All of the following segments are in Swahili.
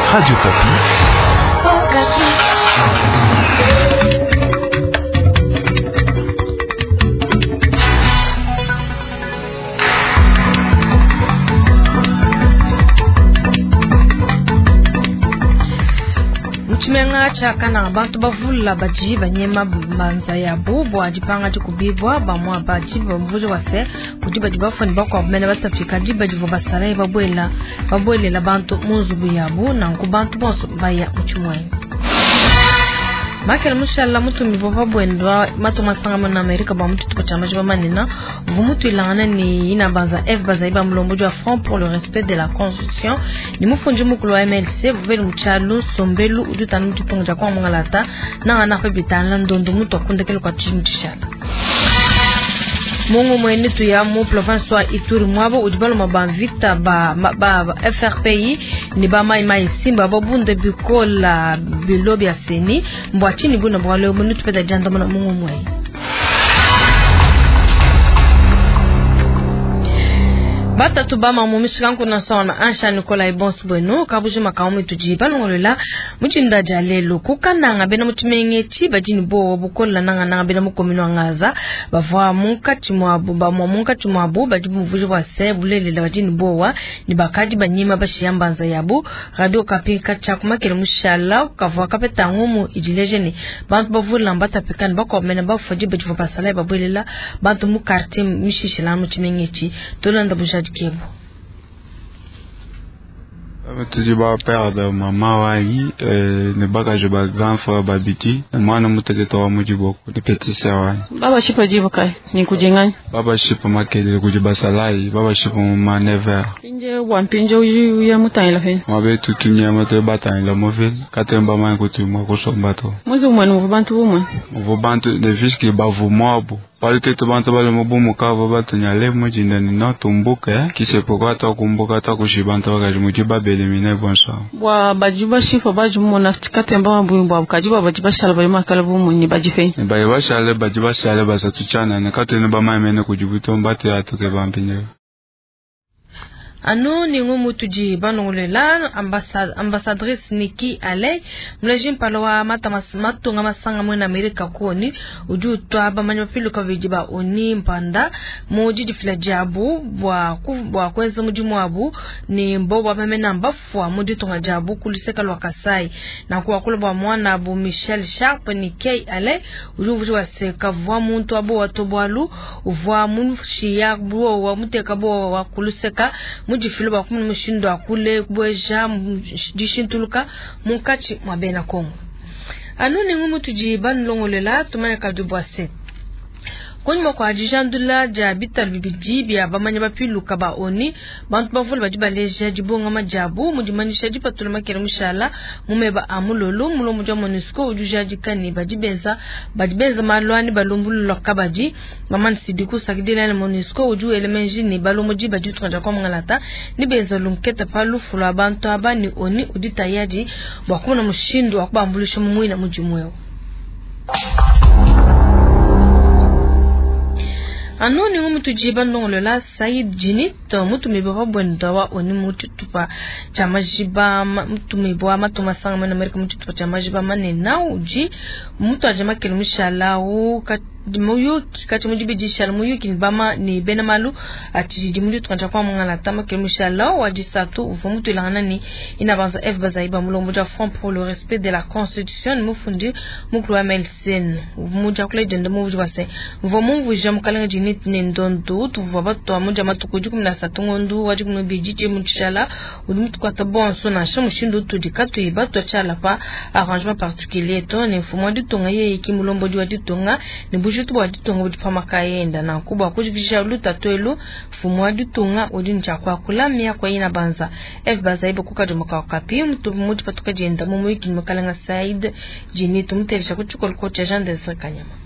Radio Kapi. Mchimanga chaka na bantu bavula baji banyema manza ya bubu ajipanga chikubibwa bamwa baji bamvujo wase kudiba dibafoni bakwa bamene batafika diba divo basara babwela la bantu muzubu yabu na nkubantu bonso baya mchimwe Makela mushala mutu mibova bwendwa matu masanga na Amerika ba mutu tupacha majiba manina vumutu ilangana ni inabanza F bazaiba mlombojo wa Front pour le respect de la Constitution ni mufunji mukulu wa MLC vuveli mchalu sombelu udutanu mutu tonga kwa mwangalata na anafe bitana ndondo mutu wakundekele kwa chintishala Mungu mwene tu ya mu province wa Ituri mwabo udibalo mabamvita ba FRPI ni ba mai simba babunde bikola bilobi ya seni mbwachini buna bwalo munu tupeda janda mwana Mungu mwene Bata tubama mumishikanku na sawana ansha Nikola Ibons Bueno kabuji makaume tujiba ngolola mujinda jalelo kukananga bena mutimenge chiba jini bo bukola nanga bena mukomino ngaza bavwa munka chimwabu ba munka chimwabu bajibu mvujo wa sebulele la bajini bowa ni bakaji banyima bashiyambanza yabu Radio Kapi kachakumakele mushala kavwa kapeta ngumu ijilejeni bantu bavula mbata pekani bakomena bafuji bajibu basala babwelela bantu mu quartier mishishila mutimenge chi tolanda bujaji Kibu. Tu dis ba père de maman wai ne bagage ba grand frère babiti mwana mutete to muji boko de petit sœur baba shipa jibo kai ni kujenganya baba shipa makele kujiba salai baba shipa ma never pinje wampinje uyu ya mutanya fe mabe tu kinya mate batanya la move katemba ma ko tu mo ko sombato muzi umwana mu bantu de fiski ba vu mobo Palite tu bantu bale mubumu kavo batu nyale mujinda ni no tumbuke kise pokata kumbuka ta kushibanta wakaji mujiba belimine bonso wa bajiba shifa bajumu na katemba mabumbu kajiba bajiba shala bali makala bumu ni bajife ni bajiba shale basa tuchana ne katene ba maimene kujibuto mbate atuke bampinye Anu ni ngumu tuji banongolela ambassadrice Nikki Haley mlejim palowa matu nga masanga mwena Amerika koni uju tuaba manyofilu kwa vijiba oni mpanda moji jifila jabu bwa kweza mujimu abu ni mbogo wapemena mbafua moji tonga jabu kuliseka lwa Kasai na kuwa kule mwana abu Michelle Sharp Nikki Haley uju vujua seka vwa muntu abu watobualu uvwa munfushiya buwa wa muteka buwa wa kuliseka muji filo ba kumu mushindo akule bweja jishintuluka munkachi mwabena Kongo anu ni ngumu tujiba nlongolela tumane kadubwase Kwenye kwa jijandula jabita bibiji ya bamanya bapiluka ba oni bantu bavula bajiba leja jibonga majabu mujimanisha jipatula kera mushala mumeba amulolo mulo muja MONUSCO ujujaji kani bajibenza malwani balumbulu lokabaji maman sidiku sakidela na MONUSCO uju elemenji ni balomoji bajutra kwa mngalata ni benza lumketa palu fula bantu abani oni udita yaji wakuna mushindu wakubambulisha mumwina mujimweo Anu ni ngumu tujiba ndongolela Said Jinit mutu mibwa bwendawa oni mutu tupa chamajiba mutu mibwa matumasanga mwana Amerika mutu tupa chamajiba manena uji mutu ajama kelimushala muyuki kati mujibi jishala muyuki nibama ni benamalu atijidi mutu tukanja kwa mwanga latama kelimushala wajisatu ufu mutu ilangana ni inabanza F bazaiba mulo muja Front pour le respect de la Constitution ni mufundi muklu wa MLC muja kule jende muji wase mvo mungu jamu kalanga Jinit nendondu tuva bato amuja matukuju 17 ngondu wajibu bijije mutshala udumutu kwata bonso na shamu shindu tudikatu ibato chala pa arrangement particulier to ne fumo ditonga ye kimulombo jwa ditonga ne bujutu bwa ditonga budipa makayenda na kubwa kujibisha luta twelu fumo ditonga udincha kwa kulamia kwa ina banza F bazaiba kukadu makakapi mtu muti patuka jenda mumu yiki makalanga Said Jinit mtelisha kuchukol kocha Jean Desire Kanyama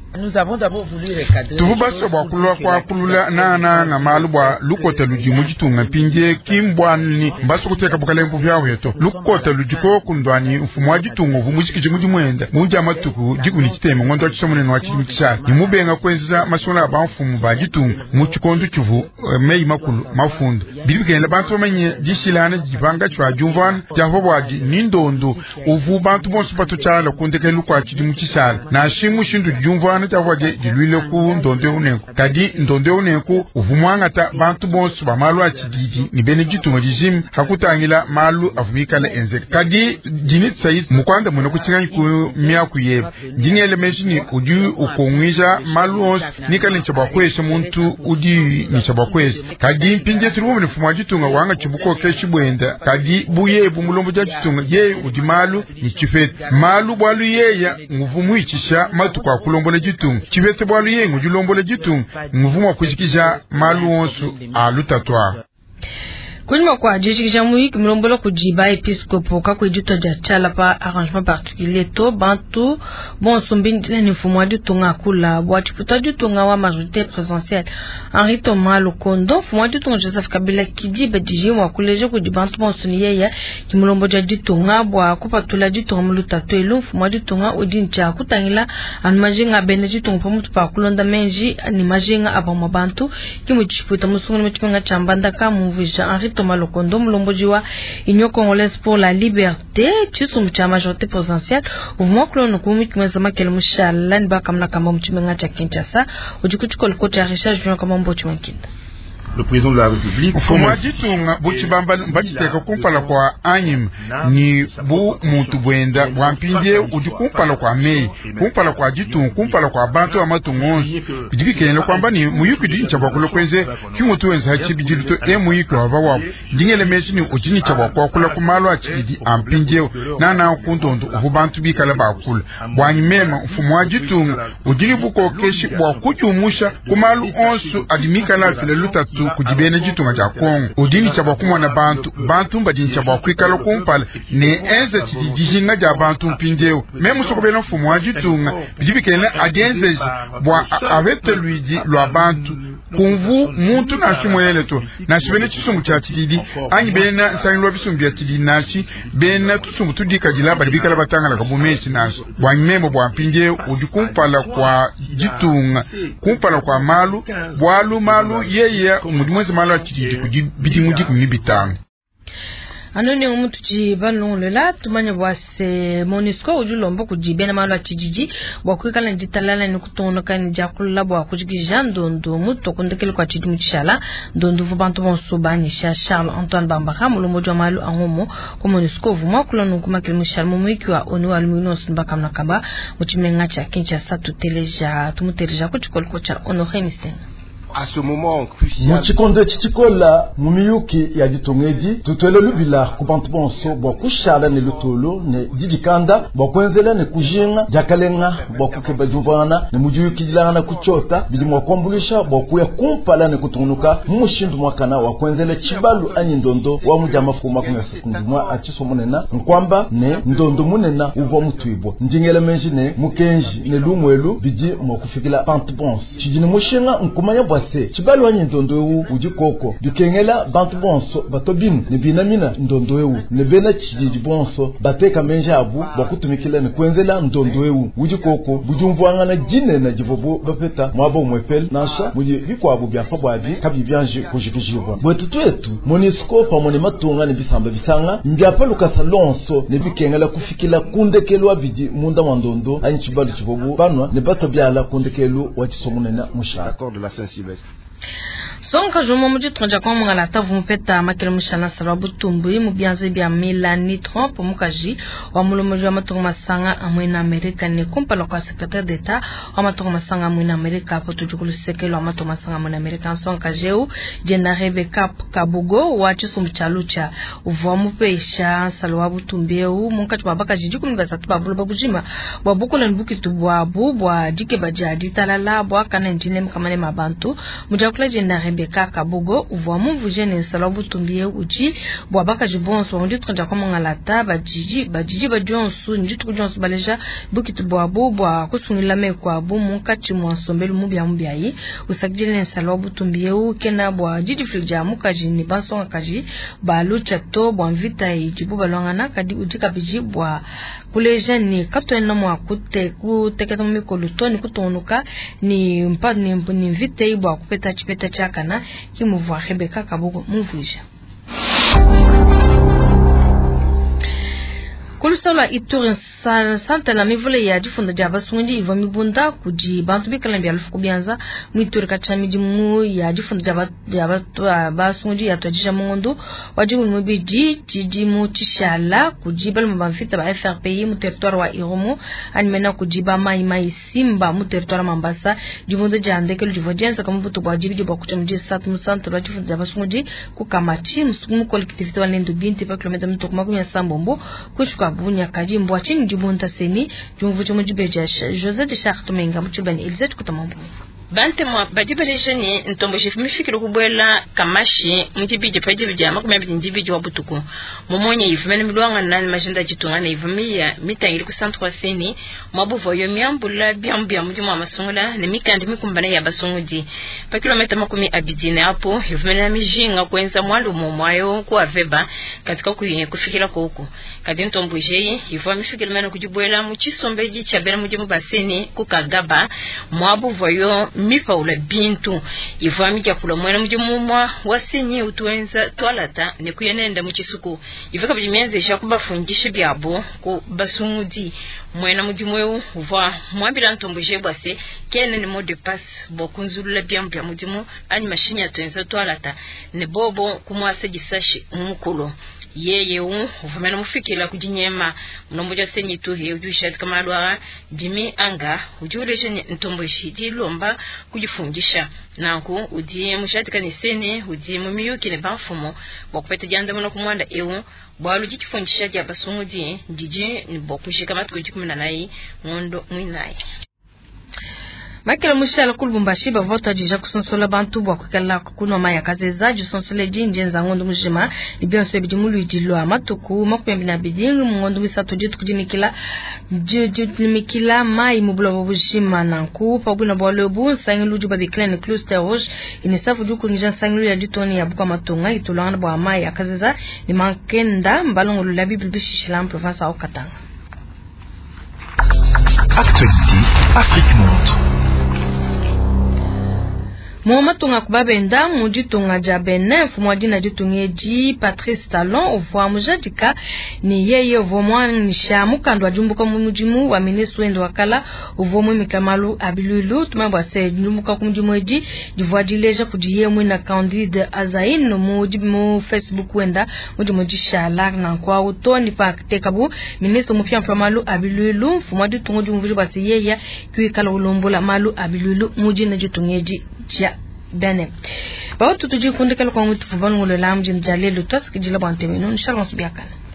Nous avons d'abord voulu recadrer. Tuvubaso bakulwa kwa kulula na malu bwa lukota lujimu jitunga pinje kimbwani mbaso kuteka bukale mpu vyawo yeto lukota lujiko kundwani mfumu wa jitunga vumujiki jimu jimwenda muja amatuku jiku ni chitema ngondo wa chisomune nwa chimu chishari imubenga kwenzisa masula ba mfumu ba jitunga muchikondu chuvu mei makulu mafundu bilibikene bantu bamenye jishilana jivanga chwa jumvan javo bwaji nindondo uvu bantu bonsu pato chala kundeke lukwa chimu chishari na shimu shindu jumvan tavwaje jilwile ku ndonde uneko kadi ndonde uneko uvumwangata bantu bonsu ba malu achididi ni bene jitunga jijim hakutangila malu avumikala enze kadi jinit sayis mukwanda muna kuchinganyi ku miya kuyeba jingele meshini uju ukongwisha malu os nikale nchaba kweshe muntu udi nchaba kweshe kadi mpinje turumu nifumu jitunga wanga chibuko keshi buenda kadi buyebu mulombo jitunga ye udi malu ni chifet malu bwalu yeya nguvumu ichisha matu kwa kulombo jitunga chivete bwalu ye ngujulombo jitunga nguvumu wa kushikisha malu onsu alutatwa Kunyuma kwa jiji jamui kimlombolo kujiba episcopo kwa kujito jachala pa arrangement particulier to bantu bon sombindi ni mfumo du tunga kula bwati putaju tunga wa majorité présidentielle Henri Thomas Lokondo mfumo du tunga Joseph Kabila kijiba jiji wa kuleje kujibantu bon suniyeya kimlombo jadi tunga bwa kupatula du tunga mulutato elu mfumo du tunga udincha kutangila anmajinga beneji tunga pamutu pa kulonda menji ni majinga abamo bantu kimuchiputa musunguni mchipanga chambanda kamuvija Henri Thomas Lokondo mlombojiwa Union Congolaise pour la Liberté chisumcha majorité présidentielle mouvement clone kumi kimezama kele mushala ni bakamna kama mchimenga cha Kinshasa ujikuchukol kote ya Richard Jean kama mbochi mkinda le président de la République mfumu jitunga buchibamba mbachiteka kumpala kwa anyim ni bu muntu bwenda bwampindye ujikumpala kwa mei kumpala kwa jitunga kumpala kwa bantu amatungonzi bijibikene kwamba ni muyuki dincha bakulu kwenze kimutu wenza hachibijiluto muyuki wabawa jingele mechini ujini cha bakula kumalo achidi ampindye nana kundondo ubantu bikala bakula bwanyimema mfumu jitunga ujini buko keshi bwa kuchumusha kumalu onsu adimika la file lutatu kujibene jitunga ja Kongo udini cha bakumwa na bantu mbadini cha bakwikala kumpala ne enze chidijinga ja bantu mpindeo memu sokobena mfumu wa jitunga bijibikene agenze bwa avete luidi lwa bantu kunvu muntu na shimoyele to na shibene chisungu cha chididi anyi bena sanilwa bisumbi ya chididi nachi bena tusungu tudika jilaba bikala batanga la kabumechi naso bwa nyembo bwa mpindeo udikumpala kwa jitunga kumpala kwa malu yeye mudimwezi malo achiti kujibiti muji kumibitanga anoni umutu jibalon lela tumanya bwase Monisco ujulombo kujibena malo achijiji bwakwikala nditalala nikutonoka njakula bwa kujigija ndondo muto kundekele kwa chidi muchishala ndondo vubantu bonsubani sha Charles Antoine Bambara mulombo jwa malo angomo kwa Monisco vuma kulonu kuma kilimushal mumwiki wa onu aluminium mbaka mnakaba muchimenga cha Kinshasa tumuteleja kuchikolko cha Honoré Misenga. À ce moment crucial muchikondo chichikola mumiyuki ya jitongedi tutwele lubila kubantu bonso bwa kushala ne lutolo ne didikanda bwa kwenzela ne kujinga jakalenga bwa kukeba juvana ne mujuyuki jilana kuchota bidi mwakombulisha bwa kuya kumpala ne kutunuka mushindu mwakana wa kwenzela chibalu anyi ndondo wa mujama fuma kunga sekundumwa achiso munena nkwamba ne ndondo munena uvo mutwibwa njingele menji ne mukenji ne lumwelu bidi mwakufikila pantu bonso chijini mushinga nkumanya bwa chibali wanyi ndondo ewu ujikoko dukengela bantu bonso batobinu ne binamina ndondo ewu ne bena chijiji bonso bateka menja abu bakutumikila ne kwenzela ndondo ewu ujikoko bujumvwanga na jine na jivobo bapeta mwabo mwepel nasha muji bikwabu byafa bwabi kabi byanje kujikijibwa bwetu etu Monisco pamone matunga ne bisamba bisanga mbyapa lukasa lonso ne bikengela kufikila kundekelwa bidi munda wandondo anyi chibali chivobo banwa ne batobyala kundekelu wachisomunena musha accord de la Saint-Sylvestre. Sonka jomo muji tronja kwa mwala tavu mpeta makele mshana sababu tumbu imu bianze bia Melanie Trump mukaji wa mulomoji wa matongo masanga amwena Amerika ni kumpala kwa secrétaire d'État wa matongo masanga amwena Amerika po tujukulu sekelo wa matongo masanga amwena Amerika sonka jeu jenda Rebecca Kabugo wa chisu mchalucha uvuwa mupeisha salwabu tumbeu munkachi babaka jijiku mbasatu babulu babujima wabuku na nbuki tubuabu wa jike baji adita lala wa kana njine mkamane mabantu mujakula jenda Rebecca Rebecca Kabogo uvoamu vujene salabu tumbie uji bwabaka jibonso ndi tukanja kwa mangalata bajiji bajonsu ndi tukujonsu baleja bukitu bwabo bwa kusungila mekwa bu munkati mwansombelu mubya yi usakjene salabu tumbie u kena bwa jiji flija mukaji ni bansonga kaji balu chato bwa mvita ijibu balongana kadi ujika biji bwa kuleja ni katwena mwa kuteketa mikolo toni kutonuka ni mvita ibwa kupeta chipeta chakana kimuvwa Rebecca Kabogo muvuja Kulusala Ituri santa la mivule ya jifunda jaba sungi iva mibunda kuji bantu bikalambi alufu kubianza mwituri kachami jimu ya jifunda jaba sungi ya tuajisha mungu wajibu mwibiji jijimu chishala kujiba lumabamfita ba FRPI mu territoire wa Irumu animena kujiba mai simba mu territoire Mambasa jivunda jandeke lujivojenza kama butu wajibu jiba kuchamji satu musanta la jifunda jaba sungi kukamachi musukumu kolektivite wa nendu binti pa kilomita mitokumaku ya sambombo kushuka bunya kajimbo achini jibunta seni jumvu chumu jibeja José de Chartumenga mchubani Elizabeth kutamambu Bante mwa badibaleja ni ntombo shifu mifikiru kubwela kamashi mjibiji pajibija makumabidi njibiji wabutuku mumonye yifumene miluanga nani majenda jitunga na yifumia mitangiri kusantwa seni mwabuvo yo miambula biambia mjimu wa masungula na mikandi mikumbana ya basungudi pa kilomita makumi abidine hapo yifumene na mijinga kuenza mwalu mwayo kuwa veba katika kufikira kuku kadi ntombo jeyi yifua mifikiru mena kujibwela mchisombeji chabela mjimu baseni kukagaba mwabuvo yo mipaula bintu ivami jakula mwena mjimumwa wasenye utuenza twalata ne kuyenenda mchisuku ivaka bimenze shakuba fungishe byabo ko basungudi mwena mjimweu uva mwabira ntomboje bwase kene ni mode pass bokunzulula byambya mjimu ani mashinya tuenza twalata ne bobo kumwase gisashi umukulu yeye uvumena mufikira kujinyema mnomboja senyi tuhe ujusha kama lwa jimi anga ujuleje ntombo shiti lomba kujifungisha nanku udiye mushati kanisene udiye mumiyuki ne bafumo bakupete janda mona kumwanda bwalu jifungisha ja basungudi ndije ni bokushika matu 18 ngondo mwinaye Makela mushala kulubumbashi bavota jija kusonsola bantu bwa kukala kukunwa maya kazeza jusonsole jinjenza ngondo mujima ibyanso ebijimulu idilwa matuku makwembina bidingu ngondo misatu jitu kujimikila mai mubula bujima nanku pabuna bwalobu sangilu juba biklen cluster rouge inisafu juku nija sangilu ya jitoni ya buka matunga itulana bwa maya kazeza ni mankenda mbalongo lulabi bilbishishila province au Katanga. Actualité Afrique Monde. Muamatunga kubabenda mujitunga jabene fumwadina jitungeji Patrice Talon ufuamujadika ni yeye uvomwanisha mukandwa jumbuka mumujimu wa ministru endo wakala uvomu mikamalu abilulu tumabwase jumbuka kumujimweji jivwadileja kujiye mwina Candide Azain mujimu Facebook wenda mujimujisha lak na kwa utoni pa tekabu ministru mufia mfamalu abilulu fumwaditunga jumvuji bwase yeye kuikala ulombola malu abilulu mujina jitungeji chia bene ba tutuji kundikala kwa mtu fubanu ngolo lamji mjalelu toski jila bante menu inshallah subiakana